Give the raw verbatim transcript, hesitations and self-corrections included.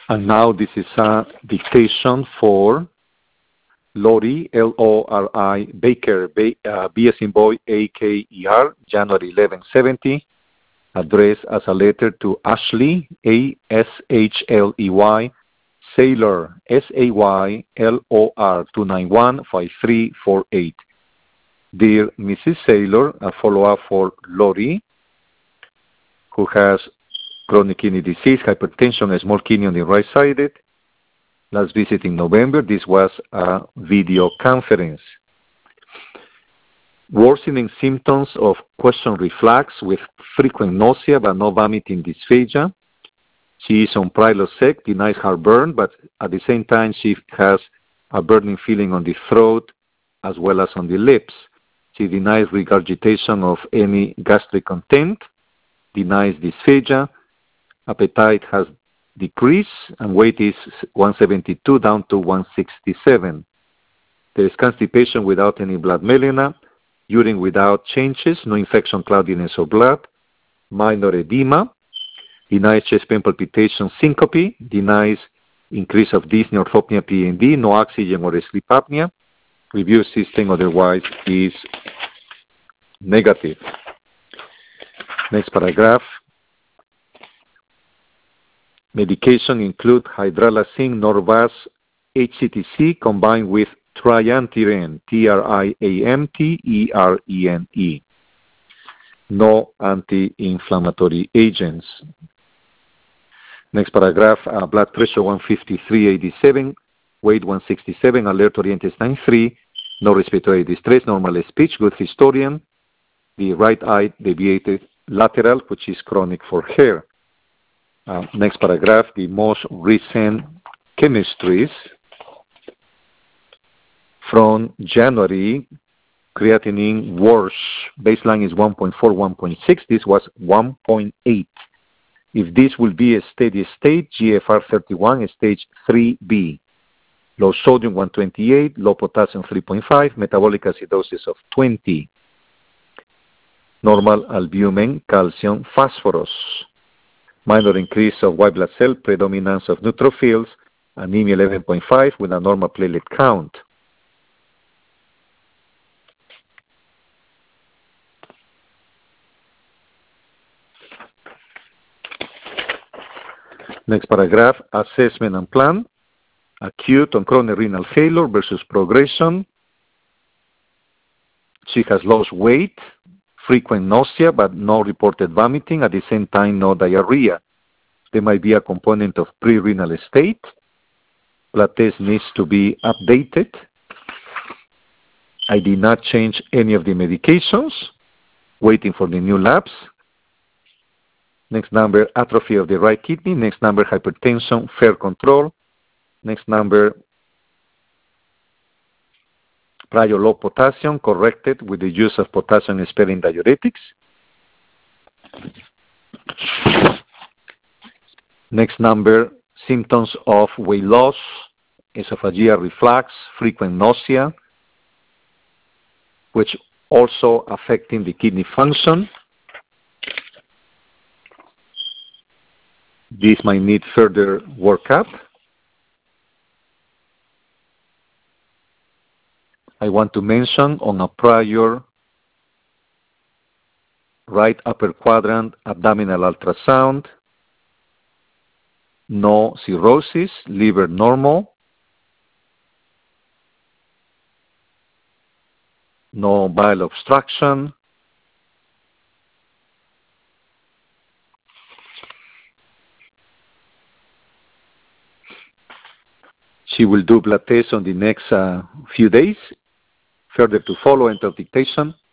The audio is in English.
And now this is a dictation for Lori, L O R I, Baker, B, uh, B as in boy, A K E R, January eleventh, seventy, addressed as a letter to Ashley, A S H L E Y, Saylor, S A Y L O R, two nine one, five three four eight. Dear Missus Saylor, a follow-up for Lori, who has chronic kidney disease, hypertension, a small kidney on the right-sided. Last visit in November, this was a video conference. Worsening symptoms of question reflux with frequent nausea but no vomiting dysphagia. She is on Prilosec, denies heartburn, but at the same time she has a burning feeling on the throat as well as on the lips. She denies regurgitation of any gastric content, denies dysphagia. Appetite has decreased, and weight is one seventy-two down to one sixty-seven. There is constipation without any blood melena, urine without changes, no infection, cloudiness of blood, minor edema, denies chest pain, palpitation, syncope, denies increase of dyspnea, orthopnea, P N D, no oxygen or sleep apnea. Review system otherwise is negative. Next paragraph. Medication include hydralazine, Norvasc, H C T C combined with triantirene, T R I A M T E R E N E. No anti-inflammatory agents. Next paragraph, uh, blood pressure one fifty-three eighty-seven, weight one sixty-seven, alert oriented nine three, no respiratory distress, normal speech, good historian. The right eye deviated lateral, which is chronic for hair. Uh, next paragraph, the most recent chemistries from January. Creatinine worse. Baseline is one point four, one point six. This was one point eight. If this will be a steady state, G F R thirty-one is stage three B. Low sodium one twenty-eight, low potassium three point five, metabolic acidosis of twenty. Normal albumin, calcium, phosphorus. Minor increase of white blood cell, predominance of neutrophils, anemia eleven point five with a normal platelet count. Next paragraph, assessment and plan. Acute on chronic renal failure versus progression. She has lost weight, frequent nausea, but no reported vomiting. At the same time, no diarrhea. There might be a component of pre-renal state. Blood test needs to be updated. I did not change any of the medications. Waiting for the new labs. Next number, atrophy of the right kidney. Next number, hypertension, fair control. Next number, prior low potassium, corrected with the use of potassium-sparing diuretics. Next number, symptoms of weight loss, esophageal reflux, frequent nausea, which also affecting the kidney function. This might need further workup. I want to mention on a prior right upper quadrant abdominal ultrasound, no cirrhosis, liver normal, no bile obstruction, she will do blood tests on the next uh, few days. Further to follow, enter dictation.